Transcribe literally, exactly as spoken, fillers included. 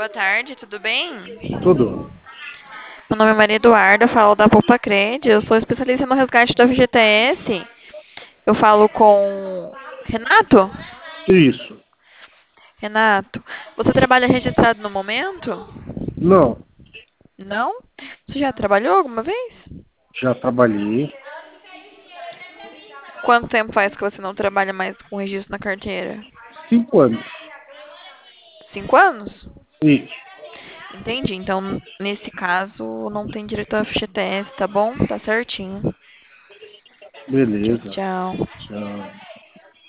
Boa tarde, tudo bem? Tudo. Meu nome é Maria Eduarda, falo da Poupa-Cred. Eu sou especialista no resgate do F G T S. Eu falo com Renato? Isso. Renato, você trabalha registrado no momento? Não, Não? Você já trabalhou alguma vez? já trabalhei Quanto tempo faz que você não trabalha mais com registro na carteira? cinco anos. Cinco anos? Isso. Entendi. Então, nesse caso, não tem direito ao F G T S, tá bom? Tá certinho. Tchau, Beleza. tchau. Tchau.